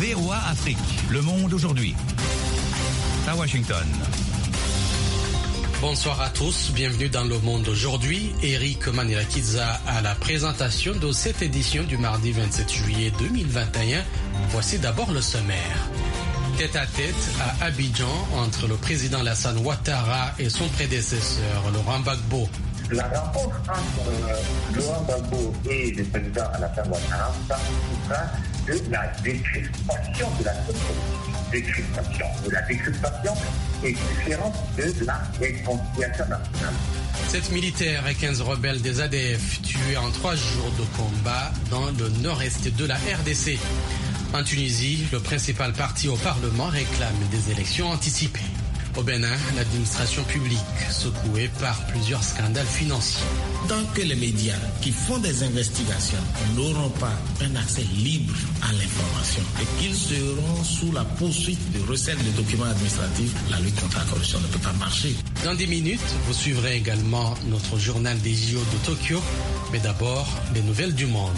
VOA Afrique, le monde aujourd'hui. À Washington. Bonsoir à tous, bienvenue dans Le Monde aujourd'hui. Eric Manilakiza à la présentation de cette édition du mardi 27 juillet 2021. Voici d'abord le sommaire. Tête à tête à Abidjan entre le président Alassane Ouattara et son prédécesseur Laurent Gbagbo. La rencontre entre Laurent Gbagbo et le président Alassane Ouattara participera de la décrispation de la société. La décrispation est différente de la réconciliation nationale. 7 militaires et 15 rebelles des ADF tués en 3 jours de combat dans le nord-est de la RDC. En Tunisie, le principal parti au Parlement réclame des élections anticipées. Au Bénin, l'administration publique secouée par plusieurs scandales financiers. Tant que les médias qui font des investigations n'auront pas un accès libre à l'information et qu'ils seront sous la poursuite de recettes de documents administratifs, la lutte contre la corruption ne peut pas marcher. Dans 10 minutes, vous suivrez également notre journal des JO de Tokyo, mais d'abord, les nouvelles du monde.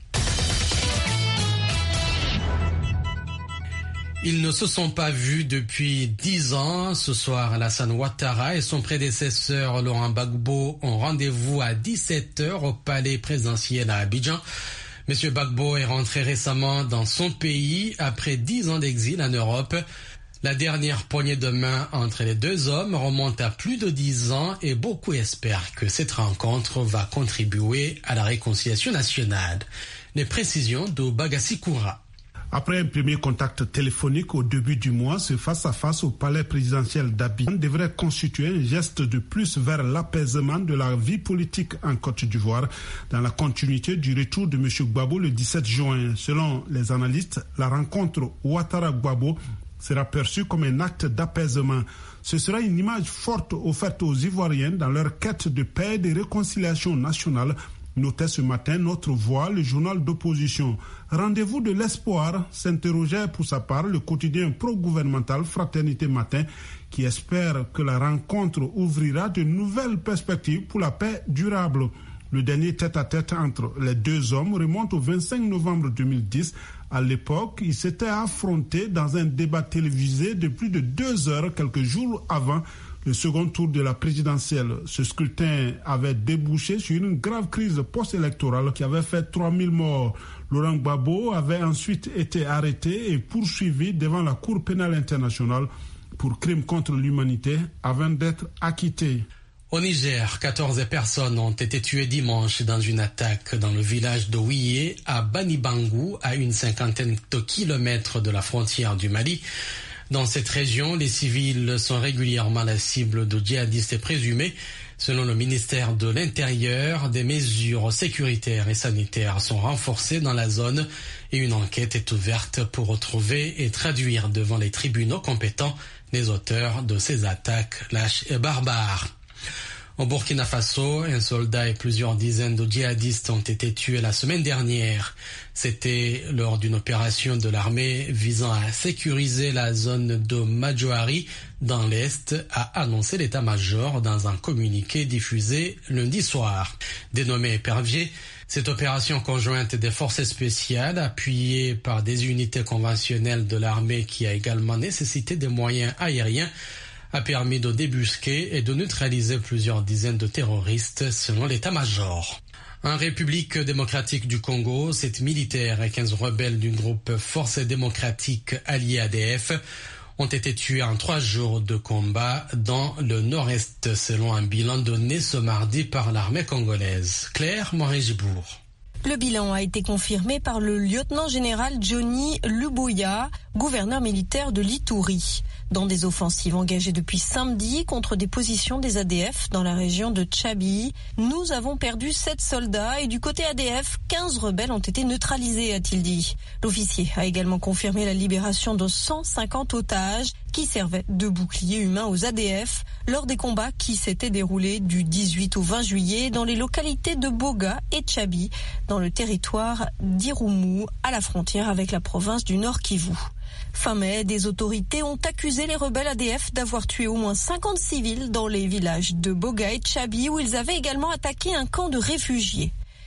Ils ne se sont pas vus depuis 10 ans. Ce soir, Alassane Ouattara et son prédécesseur Laurent Gbagbo ont rendez-vous à 17h au palais présidentiel à Abidjan. Monsieur Gbagbo est rentré récemment dans son pays après 10 ans d'exil en Europe. La dernière poignée de main entre les deux hommes remonte à plus de 10 ans et beaucoup espèrent que cette rencontre va contribuer à la réconciliation nationale. Les précisions de Bagassi Koura. Après un premier contact téléphonique au début du mois, ce face-à-face au palais présidentiel d'Abidjan devrait constituer un geste de plus vers l'apaisement de la vie politique en Côte d'Ivoire, dans la continuité du retour de M. Gbagbo le 17 juin. Selon les analystes, la rencontre Ouattara-Gbagbo sera perçue comme un acte d'apaisement. Ce sera une image forte offerte aux Ivoiriens dans leur quête de paix et de réconciliation nationale, notait ce matin Notre Voix, le journal d'opposition. Rendez-vous de l'espoir, s'interrogeait pour sa part le quotidien pro-gouvernemental Fraternité Matin, qui espère que la rencontre ouvrira de nouvelles perspectives pour la paix durable. Le dernier tête-à-tête entre les deux hommes remonte au 25 novembre 2010. À l'époque, ils s'étaient affrontés dans un débat télévisé de plus de 2 heures, quelques jours avant le second tour de la présidentielle. Ce scrutin avait débouché sur une grave crise post-électorale qui avait fait 3000 morts. Laurent Gbagbo avait ensuite été arrêté et poursuivi devant la Cour pénale internationale pour crimes contre l'humanité avant d'être acquitté. Au Niger, 14 personnes ont été tuées dimanche dans une attaque dans le village de Ouillé à Banibangou, à une 50aine de kilomètres de la frontière du Mali. Dans cette région, les civils sont régulièrement la cible de djihadistes présumés. Selon le ministère de l'Intérieur, des mesures sécuritaires et sanitaires sont renforcées dans la zone et une enquête est ouverte pour retrouver et traduire devant les tribunaux compétents les auteurs de ces attaques lâches et barbares. Au Burkina Faso, un soldat et plusieurs dizaines de djihadistes ont été tués la semaine dernière. C'était lors d'une opération de l'armée visant à sécuriser la zone de Madjoari dans l'Est, a annoncé l'état-major dans un communiqué diffusé lundi soir. Dénommé Épervier, cette opération conjointe des forces spéciales, appuyée par des unités conventionnelles de l'armée qui a également nécessité des moyens aériens, a permis de débusquer et de neutraliser plusieurs dizaines de terroristes selon l'état-major. En République démocratique du Congo, 7 militaires et 15 rebelles du groupe Forces démocratiques alliées ADF ont été tués en 3 jours de combat dans le nord-est selon un bilan donné ce mardi par l'armée congolaise. Claire Morin-Gibourg. Le bilan a été confirmé par le lieutenant-général Johnny Luboya, gouverneur militaire de l'Ituri. Dans des offensives engagées depuis samedi contre des positions des ADF dans la région de Tchabi, nous avons perdu 7 soldats et du côté ADF, 15 rebelles ont été neutralisés, a-t-il dit. L'officier a également confirmé la libération de 150 otages qui servaient de bouclier humain aux ADF lors des combats qui s'étaient déroulés du 18 au 20 juillet dans les localités de Boga et Tchabi, dans le territoire d'Irumu, à la frontière avec la province du Nord Kivu. Fin mai, des autorités ont accusé les rebelles ADF d'avoir tué au moins 50 civils dans les villages de Boga et Tchabi où ils avaient également attaqué un camp de réfugiés.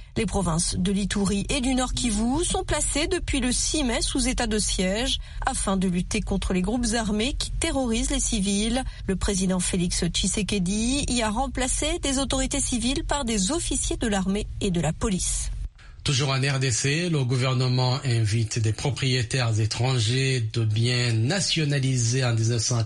Les provinces de l'Ituri et du Nord Kivu sont placées depuis le 6 mai sous état de siège afin de lutter contre les groupes armés qui terrorisent les civils. Le président Félix Tshisekedi y a remplacé des autorités civiles par des officiers de l'armée et de la police. Toujours en RDC, le gouvernement invite des propriétaires étrangers de biens nationalisés en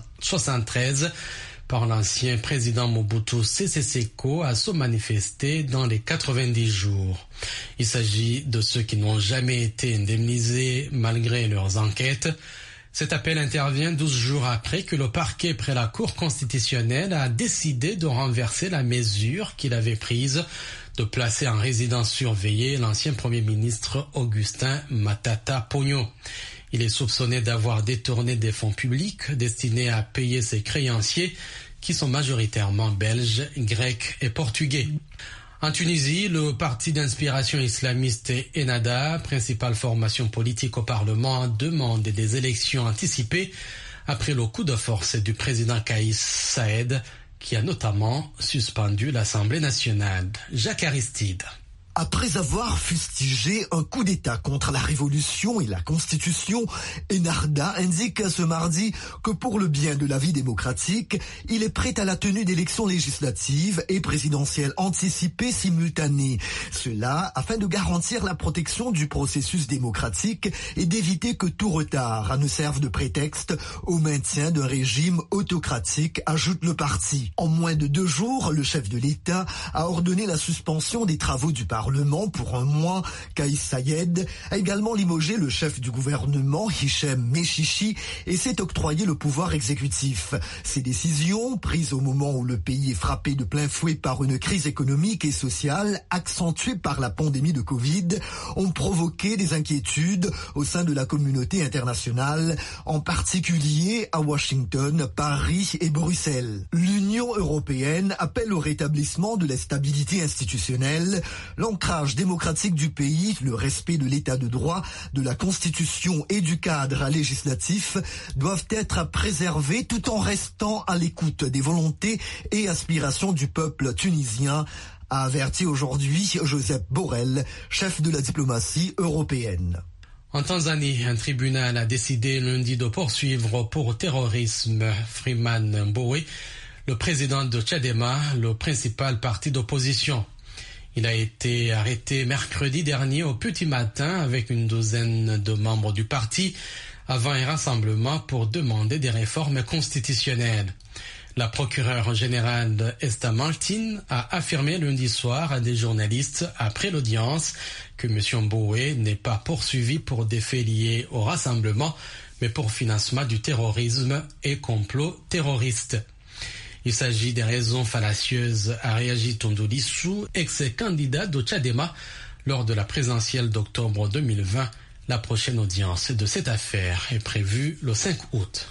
1973 par l'ancien président Mobutu Sese Seko à se manifester dans les 90 jours. Il s'agit de ceux qui n'ont jamais été indemnisés malgré leurs enquêtes. Cet appel intervient 12 jours après que le parquet près la Cour constitutionnelle a décidé de renverser la mesure qu'il avait prise de placer en résidence surveillée l'ancien Premier ministre Augustin Matata Ponyo. Il est soupçonné d'avoir détourné des fonds publics destinés à payer ses créanciers qui sont majoritairement belges, grecs et portugais. En Tunisie, le parti d'inspiration islamiste Ennahda, principale formation politique au Parlement, demande des élections anticipées après le coup de force du président Kaïs Saïed, qui a notamment suspendu l'Assemblée nationale. Jacques Aristide. Après avoir fustigé un coup d'État contre la révolution et la Constitution, Ennahda indique ce mardi que pour le bien de la vie démocratique, il est prêt à la tenue d'élections législatives et présidentielles anticipées simultanées. Cela afin de garantir la protection du processus démocratique et d'éviter que tout retard ne serve de prétexte au maintien d'un régime autocratique, ajoute le parti. En moins de 2 jours, le chef de l'État a ordonné la suspension des travaux du Parlement pour un mois. Kaïs Saïed a également limogé le chef du gouvernement, Hichem Mechichi, et s'est octroyé le pouvoir exécutif. Ces décisions, prises au moment où le pays est frappé de plein fouet par une crise économique et sociale accentuée par la pandémie de Covid, ont provoqué des inquiétudes au sein de la communauté internationale, en particulier à Washington, Paris et Bruxelles. L'Union européenne appelle au rétablissement de la stabilité institutionnelle, l'ancrage démocratique du pays, le respect de l'état de droit, de la Constitution et du cadre législatif doivent être préservés tout en restant à l'écoute des volontés et aspirations du peuple tunisien, a averti aujourd'hui Joseph Borrell, chef de la diplomatie européenne. En Tanzanie, un tribunal a décidé lundi de poursuivre pour terrorisme Freeman Mbowe, le président de Chadema, le principal parti d'opposition. Il a été arrêté mercredi dernier au petit matin avec une douzaine de membres du parti avant un rassemblement pour demander des réformes constitutionnelles. La procureure générale Esther Martin a affirmé lundi soir à des journalistes après l'audience que M. Mbowe n'est pas poursuivi pour des faits liés au rassemblement, mais pour financement du terrorisme et complot terroriste. Il s'agit des raisons fallacieuses, a réagi Tundu Lissu, ex-candidat de Chadema, lors de la présidentielle d'octobre 2020. La prochaine audience de cette affaire est prévue le 5 août.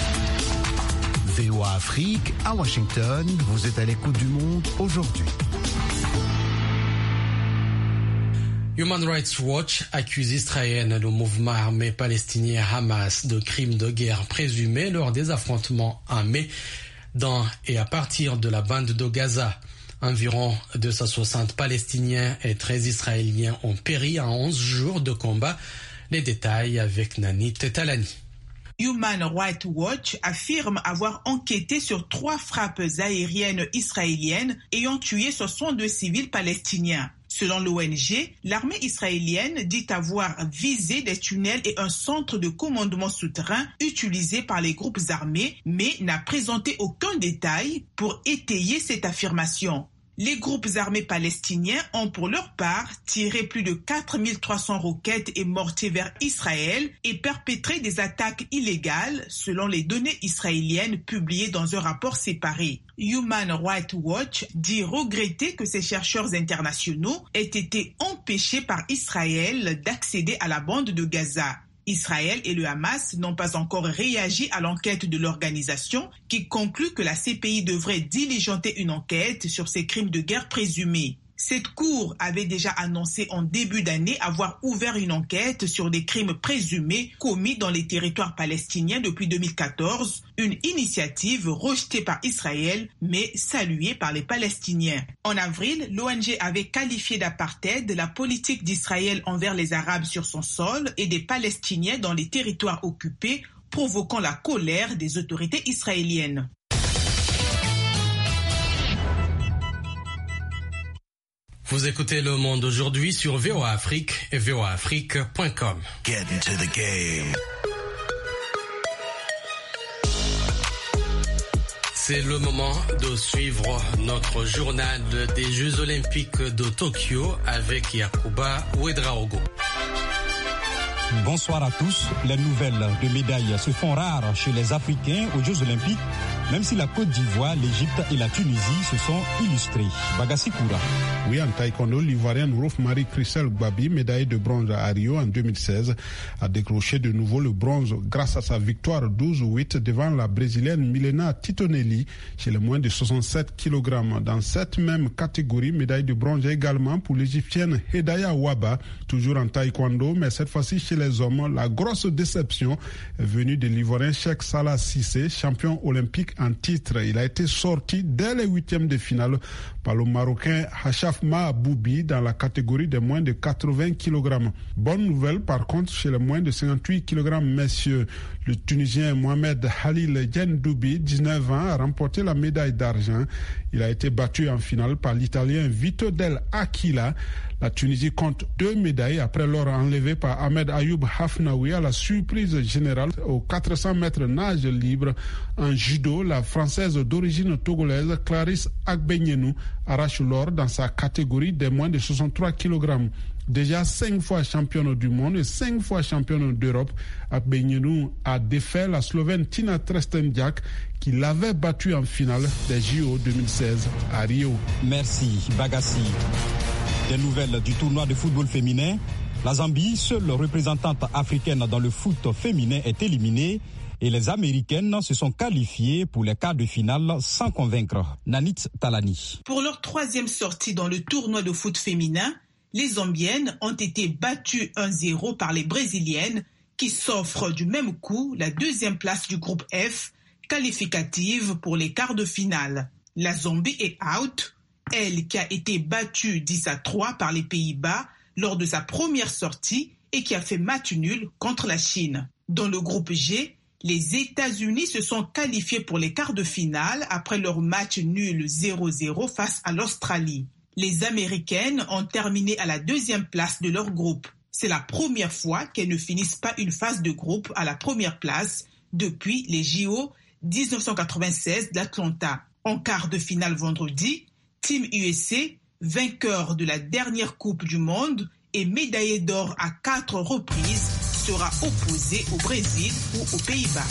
VOA Afrique, à Washington, vous êtes à l'écoute du monde aujourd'hui. Human Rights Watch accuse Israël, le mouvement armé palestinien Hamas, de crimes de guerre présumés lors des affrontements en mai dans et à partir de la bande de Gaza. Environ 260 Palestiniens et 13 Israéliens ont péri en 11 jours de combat. Les détails avec Nanit Talani. Human Rights Watch affirme avoir enquêté sur 3 frappes aériennes israéliennes ayant tué 62 civils palestiniens. Selon l'ONG, l'armée israélienne dit avoir visé des tunnels et un centre de commandement souterrain utilisé par les groupes armés, mais n'a présenté aucun détail pour étayer cette affirmation. Les groupes armés palestiniens ont pour leur part tiré plus de 4300 roquettes et mortiers vers Israël et perpétré des attaques illégales selon les données israéliennes publiées dans un rapport séparé. Human Rights Watch dit regretter que ces chercheurs internationaux aient été empêchés par Israël d'accéder à la bande de Gaza. Israël et le Hamas n'ont pas encore réagi à l'enquête de l'organisation qui conclut que la CPI devrait diligenter une enquête sur ces crimes de guerre présumés. Cette cour avait déjà annoncé en début d'année avoir ouvert une enquête sur des crimes présumés commis dans les territoires palestiniens depuis 2014, une initiative rejetée par Israël mais saluée par les Palestiniens. En avril, l'ONG avait qualifié d'apartheid la politique d'Israël envers les Arabes sur son sol et des Palestiniens dans les territoires occupés, provoquant la colère des autorités israéliennes. Vous écoutez Le Monde aujourd'hui sur VOA Afrique et voaafrique.com. Get into the game. C'est le moment de suivre notre journal des Jeux Olympiques de Tokyo avec Yacouba Ouedraogo. Bonsoir à tous. Les nouvelles de médailles se font rares chez les Africains aux Jeux Olympiques, même si la Côte d'Ivoire, l'Égypte et la Tunisie se sont illustrés. Bagassi Koura. Oui, en taekwondo, l'Ivoirienne Rouf-Marie Christelle Gbabi, médaillée de bronze à Rio en 2016, a décroché de nouveau le bronze grâce à sa victoire 12-8 devant la Brésilienne Milena Titonelli chez les moins de 67 kg. Dans cette même catégorie, médaille de bronze également pour l'Égyptienne Hedaya Waba, toujours en taekwondo, mais cette fois-ci chez les hommes. La grosse déception est venue de l'Ivoirien Cheikh Salah Cissé, champion olympique en titre. Il a été sorti dès les huitièmes de finale par le Marocain Hachaf Mahaboubi dans la catégorie des moins de 80 kg. Bonne nouvelle par contre chez les moins de 58 kg messieurs. Le Tunisien Mohamed Halil Djendoubi, 19 ans, a remporté la médaille d'argent. Il a été battu en finale par l'Italien Vito Del Aquila. La Tunisie compte 2 médailles après l'or enlevé par Ahmed Ayoub Hafnaoui à la surprise générale aux 400 mètres nage libre. En judo, la Française d'origine togolaise Clarisse Agbenienou arrache l'or dans sa catégorie des moins de 63 kg. Déjà 5 fois championne du monde et 5 fois championne d'Europe, Agbenienou a défait la Slovène Tina Trestenjak qui l'avait battue en finale des JO 2016 à Rio. Merci Bagassi. Des nouvelles du tournoi de football féminin. La Zambie, seule représentante africaine dans le foot féminin, est éliminée et les Américaines se sont qualifiées pour les quarts de finale sans convaincre. Nanit Talani. Pour leur 3e sortie dans le tournoi de foot féminin, les Zambiennes ont été battues 1-0 par les Brésiliennes qui s'offrent du même coup la 2e place du groupe F, qualificative pour les quarts de finale. La Zambie est out, elle qui a été battue 10-3 par les Pays-Bas lors de sa première sortie et qui a fait match nul contre la Chine. Dans le groupe G, les États-Unis se sont qualifiés pour les quarts de finale après leur match nul 0-0 face à l'Australie. Les Américaines ont terminé à la 2e place de leur groupe. C'est la première fois qu'elles ne finissent pas une phase de groupe à la première place depuis les JO 1996 d'Atlanta. En quart de finale vendredi, Team USA, vainqueur de la dernière Coupe du Monde et médaillé d'or à 4 reprises, sera opposé au Brésil ou aux Pays-Bas.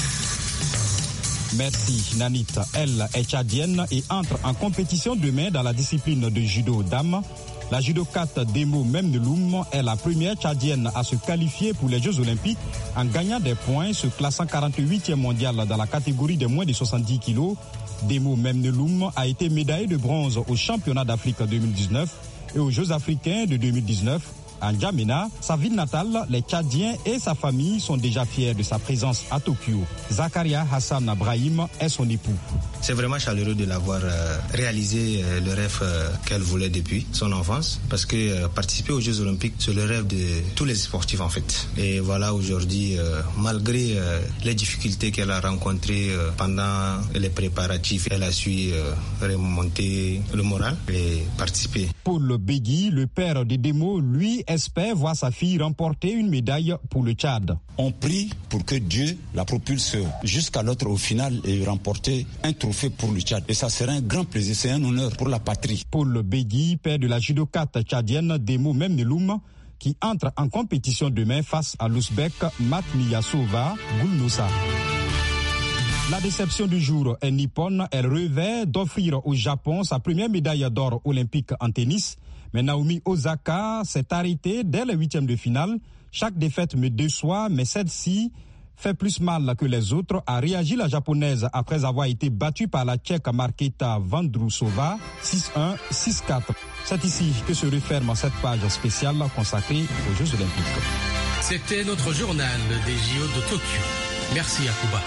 Merci Nanit. Elle est tchadienne et entre en compétition demain dans la discipline de judo dames. La judokate Demo Memneloum est la première tchadienne à se qualifier pour les Jeux Olympiques en gagnant des points, se classant 48e mondial dans la catégorie des moins de 70 kg. Demo Memneloum a été médaillée de bronze aux Championnats d'Afrique 2019 et aux Jeux africains de 2019. À N'Djamena, sa ville natale, les Tchadiens et sa famille sont déjà fiers de sa présence à Tokyo. Zakaria Hassan Brahim est son époux. C'est vraiment chaleureux de l'avoir réalisé le rêve qu'elle voulait depuis son enfance, parce que participer aux Jeux Olympiques, c'est le rêve de tous les sportifs en fait. Et voilà, aujourd'hui, malgré les difficultés qu'elle a rencontrées pendant les préparatifs, elle a su remonter le moral et participer. Paul Begui, le père de Demo, lui espère voir sa fille remporter une médaille pour le Tchad. On prie pour que Dieu la propulse jusqu'à l'autre au final et remporter un trophée pour le Tchad. Et ça serait un grand plaisir, c'est un honneur pour la patrie. Paul Begui, père de la judokate tchadienne Demo Memneloum, qui entre en compétition demain face à l'Ouzbek Matmiyasova Gulnosa. La déception du jour est nippone. Elle rêvait d'offrir au Japon sa première médaille d'or olympique en tennis. Mais Naomi Osaka s'est arrêtée dès les 8e de finale. Chaque défaite me déçoit, mais celle-ci fait plus mal que les autres, a réagi la japonaise après avoir été battue par la tchèque Markéta Vondrousova 6-1, 6-4. C'est ici que se referme cette page spéciale consacrée aux Jeux Olympiques. C'était notre journal des JO de Tokyo. Merci Yacouba.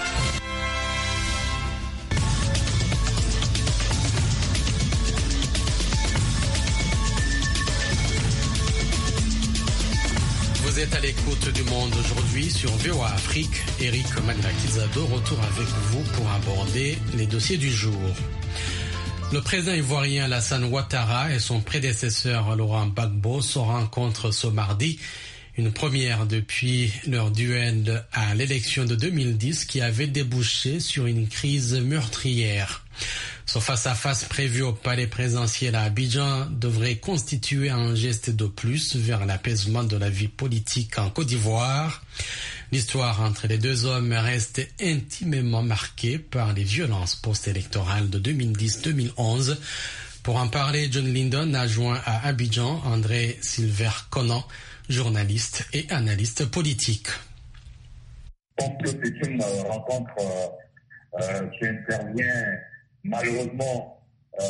Vous êtes à l'écoute du Monde aujourd'hui sur VOA Afrique. Eric Magrakizado retour avec vous pour aborder les dossiers du jour. Le président ivoirien Alassane Ouattara et son prédécesseur Laurent Gbagbo se rencontrent ce mardi. Une première depuis leur duel à l'élection de 2010 qui avait débouché sur une crise meurtrière. Ce face-à-face prévu au palais présidentiel à Abidjan devrait constituer un geste de plus vers l'apaisement de la vie politique en Côte d'Ivoire. L'histoire entre les deux hommes reste intimement marquée par les violences post-électorales de 2010-2011. Pour en parler, John Lindon a joint à Abidjan André Silver-Conan, journaliste et analyste politique. Je pense que c'est une rencontre qui intervient malheureusement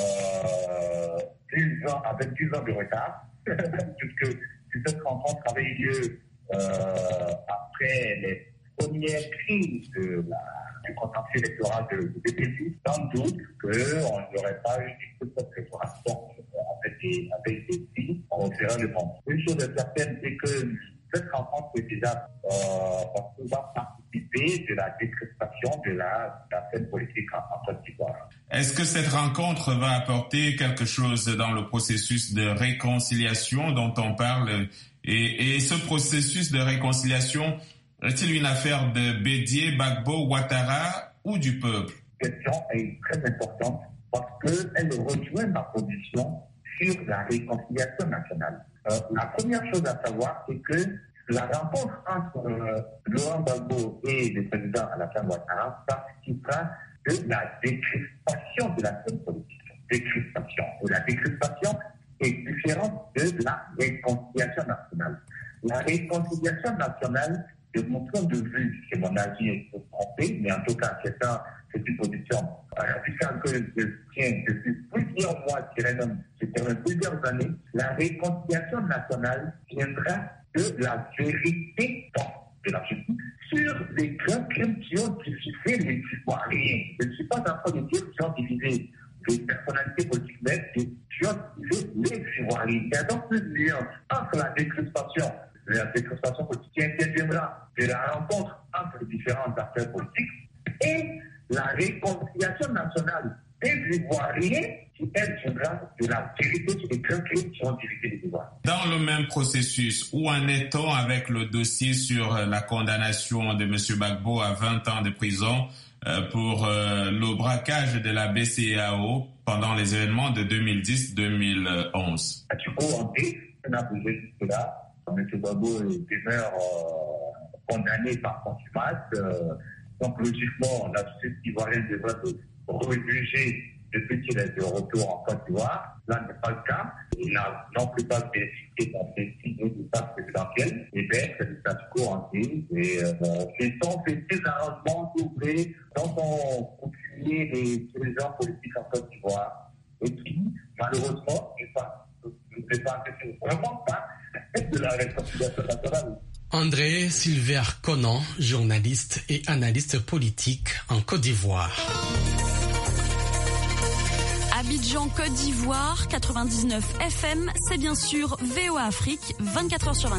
avec 10 ans de retard, puisque cette rencontre avait eu lieu après les premières crises du contentieux électoral de 2010. Sans doute qu'on n'aurait pas eu toute cette restauration avec des filles, on ferait le temps. Une chose est certaine, c'est que cette rencontre est déjà va participer de la décrispation de la scène politique en Côte d'Ivoire. Est-ce que cette rencontre va apporter quelque chose dans le processus de réconciliation dont on parle? Et ce processus de réconciliation est-il une affaire de Bédié, Gbagbo, Ouattara ou du peuple? Cette question est très importante parce qu'elle rejoint ma position sur la réconciliation nationale. La première chose à savoir, c'est que la rencontre entre Laurent Gbagbo et le président Alassane Ouattara participera de la décrispation de la scène politique. Décrispation. Et la décrispation est différente de la réconciliation nationale. La réconciliation nationale, de mon point de vue, c'est mon avis, est trompé, mais en tout cas, c'est une position radicale que je tiens depuis plusieurs mois, plusieurs années. La réconciliation nationale viendra de la vérité de la justice sur les grands crimes qui ont divisé les Ivoiriens. Je ne suis pas en train de dire qu'ils ont divisé les personnalités politiques, mais qui ont divisé les Ivoiriens. Il y a donc une nuance entre la décrispation politique qui interviendra de la rencontre entre les différentes acteurs politiques et la réconciliation nationale des Ivoiriens qui, elle, viendra de la vérité sur les grands crimes qui ont divisé les Ivoiriens. Dans le même processus, où en est-on avec le dossier sur la condamnation de M. Gbagbo à 20 ans de prison pour le braquage de la BCEAO pendant les événements de 2010-2011? On a bougé jusque-là. M. Gbagbo demeure condamné par contumace. Donc, logiquement, la société ivoirienne devrait se rejuger depuis qu'il est de retour en Côte d'Ivoire. Là, ce n'est pas le cas. Il n'a non plus pas bénéficié d'un signé du passe présidentiel. Et bien, c'est le statu quo entier. Et ce sont ces arrangements doublés dont ont continué les dirigeants politiques en Côte d'Ivoire et qui, malheureusement, ne participent vraiment pas de la réconciliation nationale. André Silver-Conan, journaliste et analyste politique en Côte d'Ivoire. Abidjan, Côte d'Ivoire, 99 FM, c'est bien sûr VOA Afrique, 24h sur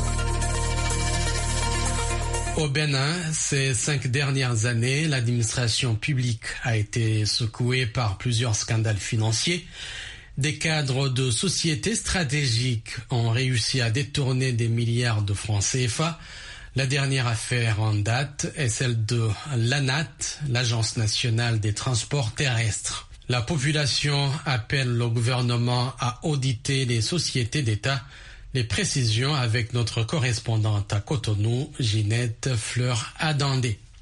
24. Au Bénin, ces 5 dernières années, l'administration publique a été secouée par plusieurs scandales financiers. Des cadres de sociétés stratégiques ont réussi à détourner des milliards de francs CFA. La dernière affaire en date est celle de l'ANAT, l'Agence nationale des transports terrestres. La population appelle le gouvernement à auditer les sociétés d'État. Les précisions avec notre correspondante à Cotonou, Ginette Fleur-Adandé.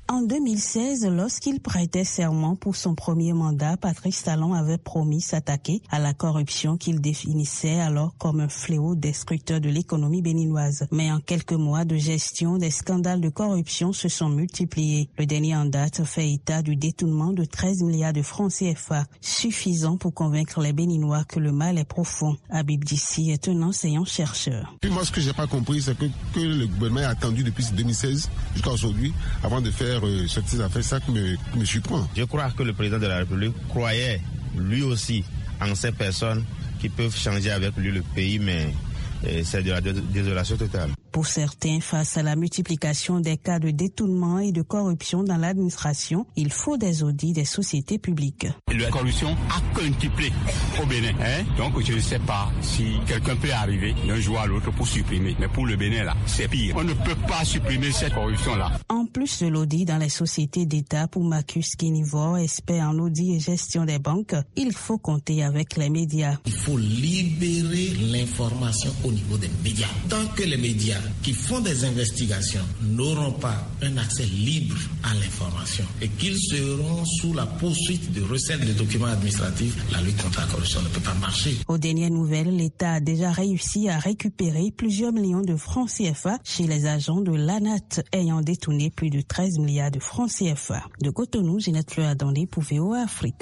En 2016, lorsqu'il prêtait serment pour son premier mandat, Patrice Talon avait promis s'attaquer à la corruption qu'il définissait alors comme un fléau destructeur de l'économie béninoise. Mais en quelques mois de gestion, des scandales de corruption se sont multipliés. Le dernier en date fait état du détournement de 13 milliards de francs CFA, suffisant pour convaincre les Béninois que le mal est profond. Habib Dissi est un enseignant-chercheur. Puis moi, ce que j'ai pas compris, c'est que le gouvernement a attendu depuis 2016 jusqu'à aujourd'hui avant de faire cette affaire, ça qui me surprend. Je crois que le président de la République croyait lui aussi en ces personnes qui peuvent changer avec lui le pays, mais c'est de la désolation totale. Pour certains, face à la multiplication des cas de détournement et de corruption dans l'administration, il faut des audits des sociétés publiques. La corruption a quintuplé au Bénin. Donc je ne sais pas si quelqu'un peut arriver d'un jour à l'autre pour supprimer. Mais pour le Bénin, là, c'est pire. On ne peut pas supprimer cette corruption-là. En plus de l'audit dans les sociétés d'État, pour Marcus Kinivore, expert en audit et gestion des banques, il faut compter avec les médias. Il faut libérer l'information au niveau des médias. Tant que les médias qui font des investigations n'auront pas un accès libre à l'information et qu'ils seront sous la poursuite de recettes de documents administratifs, la lutte contre la corruption ne peut pas marcher. Aux dernières nouvelles, l'État a déjà réussi à récupérer plusieurs millions de francs CFA chez les agents de l'ANAT ayant détourné plus de 13 milliards de francs CFA. De Cotonou, Ginette Fleur-Adandé pour VOA Afrique.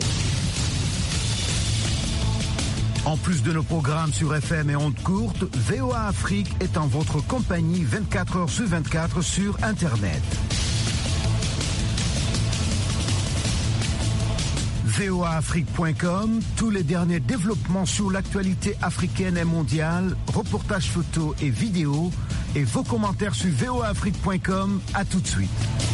En plus de nos programmes sur FM et ondes courtes, VOA Afrique est en votre compagnie 24 heures sur 24 sur Internet. voaafrique.com, tous les derniers développements sur l'actualité africaine et mondiale, reportages photos et vidéos, et vos commentaires sur voaafrique.com. À tout de suite.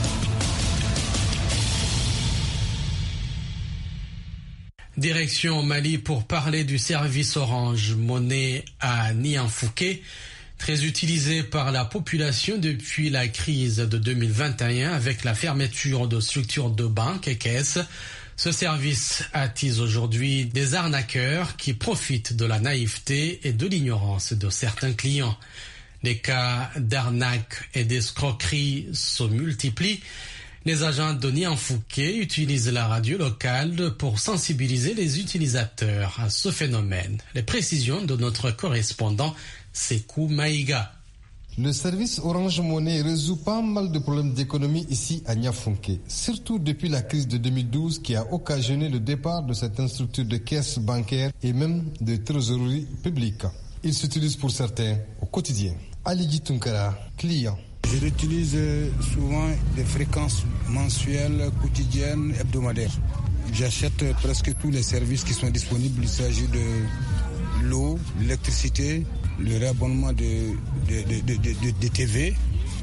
Direction Mali pour parler du service Orange Money à Nianfouké, très utilisé par la population depuis la crise de 2021 avec la fermeture de structures de banques et caisses. Ce service attise aujourd'hui des arnaqueurs qui profitent de la naïveté et de l'ignorance de certains clients. Les cas d'arnaque et d'escroquerie se multiplient. Les agents de Nianfouké utilisent la radio locale pour sensibiliser les utilisateurs à ce phénomène. Les précisions de notre correspondant Sekou Maïga. Le service Orange Money résout pas mal de problèmes d'économie ici à Nianfouké, surtout depuis la crise de 2012 qui a occasionné le départ de certaines structures de caisses bancaires et même de trésorerie publique. Il s'utilise pour certains au quotidien. Ali Tunkara, client. Je l'utilise souvent des fréquences mensuelles, quotidiennes, hebdomadaires. J'achète presque tous les services qui sont disponibles. Il s'agit de l'eau, l'électricité, le réabonnement de TV.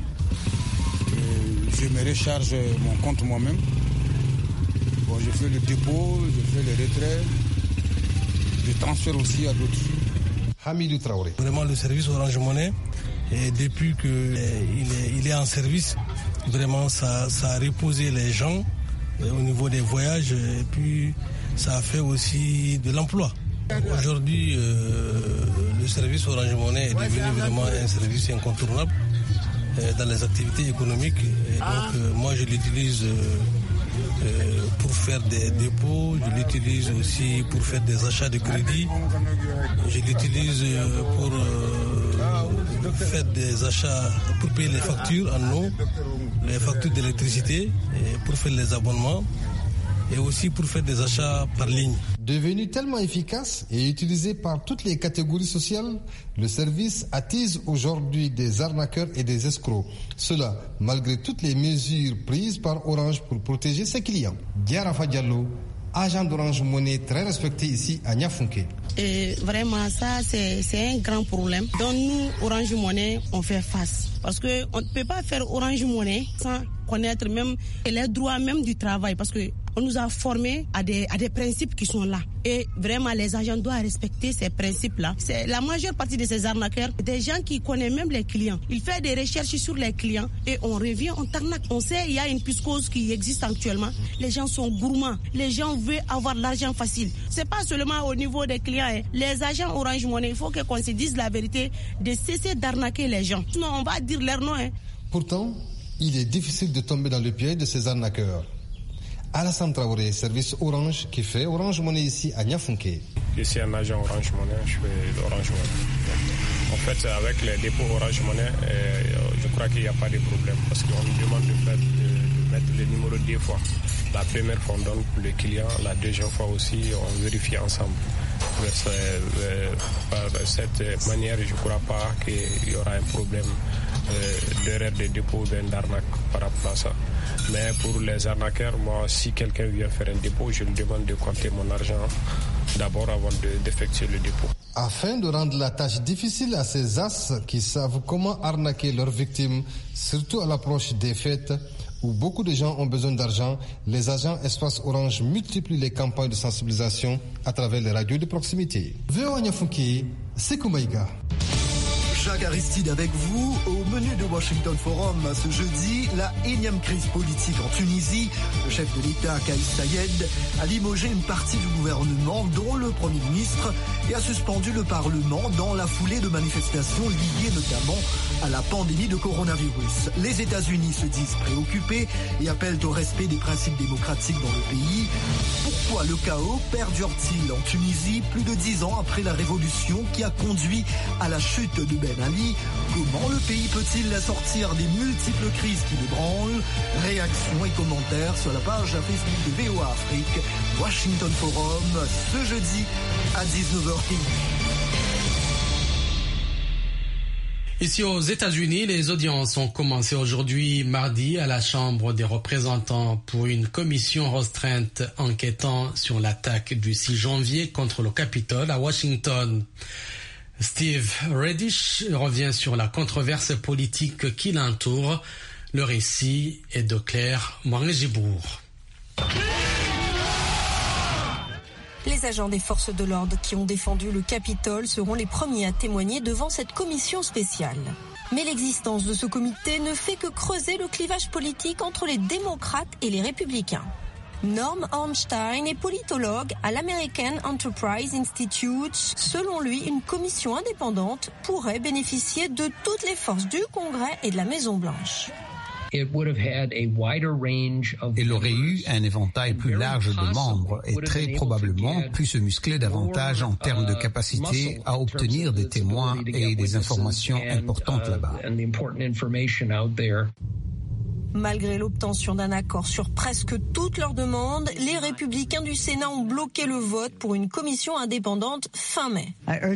Je me recharge mon compte moi-même. Bon, je fais le dépôt, je fais le retrait. Je transfère aussi à d'autres. Hamidou Traoré. Vraiment, le service Orange Money, et depuis qu'il est en service, vraiment ça a reposé les gens au niveau des voyages et puis ça a fait aussi de l'emploi. Aujourd'hui, le service Orange Money est devenu vraiment un service incontournable dans les activités économiques. Et donc moi je l'utilise pour faire des dépôts, je l'utilise aussi pour faire des achats de crédit, je l'utilise pour faire des achats, pour payer les factures en eau, les factures d'électricité, pour faire les abonnements et aussi pour faire des achats par ligne. Devenu tellement efficace et utilisé par toutes les catégories sociales, le service attise aujourd'hui des arnaqueurs et des escrocs. Cela malgré toutes les mesures prises par Orange pour protéger ses clients. Diarafa Diallo, agent d'Orange Money très respecté ici à Nianfouké. Et vraiment, ça, c'est un grand problème. Donc nous, Orange Money, on fait face. Parce qu'on ne peut pas faire Orange Money sans connaître même les droits même du travail. Parce qu'on nous a formés à des principes qui sont là. Et vraiment, les agents doivent respecter ces principes-là. C'est la majeure partie de ces arnaqueurs, des gens qui connaissent même les clients. Ils font des recherches sur les clients et on revient, on t'arnaque. On sait, il y a une piscose qui existe actuellement. Les gens sont gourmands. Les gens veulent avoir l'argent facile. C'est pas seulement au niveau des clients. Les agents Orange Money, il faut qu'on se dise la vérité, de cesser d'arnaquer les gens. Sinon, on va dire leur nom. Pourtant, Il est difficile de tomber dans le piège de ces arnaqueurs. Alassane Traoré, service Orange, qui fait Orange Money ici à Niafunké. Je suis un agent Orange Money, je fais Orange Money. En fait, avec les dépôts Orange Money, je crois qu'il n'y a pas de problème parce qu'on nous demande de mettre le numéro 2 fois. La première fois, on donne pour le client, la deuxième fois aussi, on vérifie ensemble. Par cette manière, je ne crois pas qu'il y aura un problème d'erreur de dépôt ou d'arnaque par rapport à ça. Mais pour les arnaqueurs, moi, si quelqu'un vient faire un dépôt, je lui demande de compter mon argent d'abord avant d'effectuer le dépôt. Afin de rendre la tâche difficile à ces as qui savent comment arnaquer leurs victimes, surtout à l'approche des fêtes, où beaucoup de gens ont besoin d'argent, les agents Espace Orange multiplient les campagnes de sensibilisation à travers les radios de proximité. VOA Niafunké, Sekou Maïga. Jacques Aristide avec vous. Au menu de Washington Forum ce jeudi, la énième crise politique en Tunisie. Le chef de l'État, Kais Saied, a limogé une partie du gouvernement, dont le Premier ministre, et a suspendu le Parlement dans la foulée de manifestations liées notamment à la pandémie de coronavirus. Les États-Unis se disent préoccupés et appellent au respect des principes démocratiques dans le pays. Pourquoi le chaos perdure-t-il en Tunisie plus de 10 ans après la révolution qui a conduit à la chute de Ben Ali? Comment le pays peut-il sortir des multiples crises qui l'ébranlent? Réactions et commentaires sur la page Facebook de VOA Afrique, Washington Forum, ce jeudi à 19h15. Ici aux États-Unis, les audiences ont commencé aujourd'hui mardi à la Chambre des représentants pour une commission restreinte enquêtant sur l'attaque du 6 janvier contre le Capitole à Washington. Steve Redish revient sur la controverse politique qui l'entoure. Le récit est de Claire Morin-Gibourg. Les agents des forces de l'ordre qui ont défendu le Capitole seront les premiers à témoigner devant cette commission spéciale. Mais l'existence de ce comité ne fait que creuser le clivage politique entre les démocrates et les républicains. Norm Ornstein est politologue à l'American Enterprise Institute. Selon lui, une commission indépendante pourrait bénéficier de toutes les forces du Congrès et de la Maison-Blanche. Elle aurait eu un éventail plus large de membres et très probablement pu se muscler davantage en termes de capacité à obtenir des témoins et des informations importantes là-bas. Malgré l'obtention d'un accord sur presque toutes leurs demandes, les républicains du Sénat ont bloqué le vote pour une commission indépendante fin mai.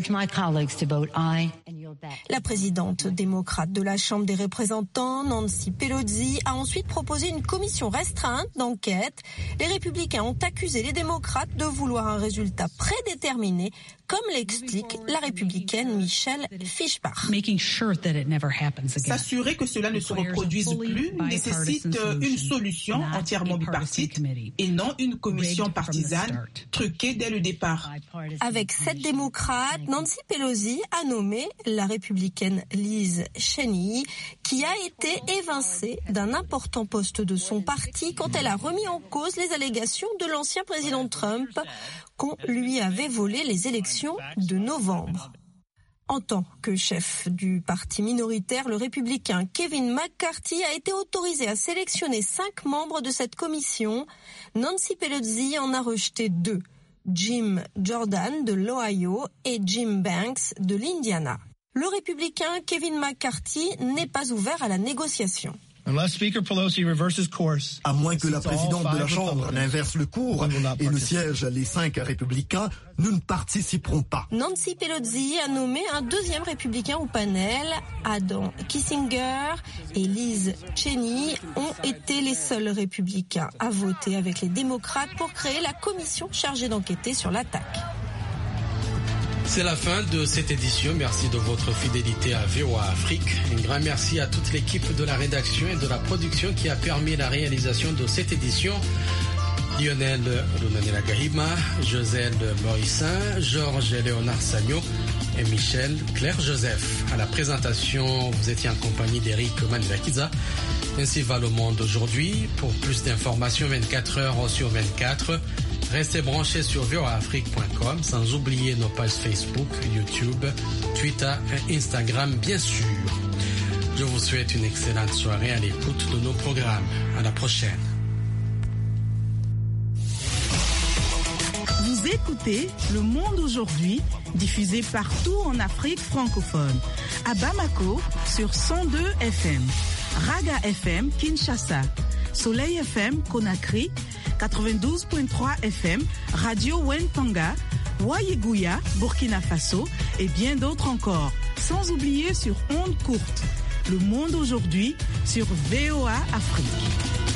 La présidente démocrate de la Chambre des représentants, Nancy Pelosi, a ensuite proposé une commission restreinte d'enquête. Les républicains ont accusé les démocrates de vouloir un résultat prédéterminé, comme l'explique la républicaine Michelle Fischbach. S'assurer que cela ne se reproduise plus nécessite une solution entièrement bipartite et non une commission partisane truquée dès le départ. Avec 7 démocrates, Nancy Pelosi a nommé la républicaine Liz Cheney, qui a été évincée d'un important poste de son parti quand elle a remis en cause les allégations de l'ancien président Trump qu'on lui avait volé les élections de novembre. En tant que chef du parti minoritaire, le républicain Kevin McCarthy a été autorisé à sélectionner 5 membres de cette commission. Nancy Pelosi en a rejeté 2, Jim Jordan de l'Ohio et Jim Banks de l'Indiana. Le républicain Kevin McCarthy n'est pas ouvert à la négociation. À moins que la présidente de la Chambre n'inverse le cours et ne siège les 5 républicains, nous ne participerons pas. Nancy Pelosi a nommé un 2e républicain au panel. Adam Kinzinger et Liz Cheney ont été les seuls républicains à voter avec les démocrates pour créer la commission chargée d'enquêter sur l'attaque. C'est la fin de cette édition. Merci de votre fidélité à VOA Afrique. Un grand merci à toute l'équipe de la rédaction et de la production qui a permis la réalisation de cette édition. Lionel Lunanela Gahima, Joselle Morissin, Georges Léonard Sagno et Michel Claire Joseph. À la présentation, vous étiez en compagnie d'Eric Manelakiza. Ainsi va le monde aujourd'hui. Pour plus d'informations 24 heures sur 24, restez branchés sur voaafrique.com, sans oublier nos pages Facebook, YouTube, Twitter et Instagram, bien sûr. Je vous souhaite une excellente soirée à l'écoute de nos programmes. À la prochaine. Vous écoutez Le Monde aujourd'hui, diffusé partout en Afrique francophone. À Bamako, sur 102 FM. Raga FM, Kinshasa. Soleil FM, Conakry. 92.3 FM, Radio Wentanga. Wayeguya, Burkina Faso. Et bien d'autres encore. Sans oublier sur ondes courtes. Le Monde aujourd'hui sur VOA Afrique.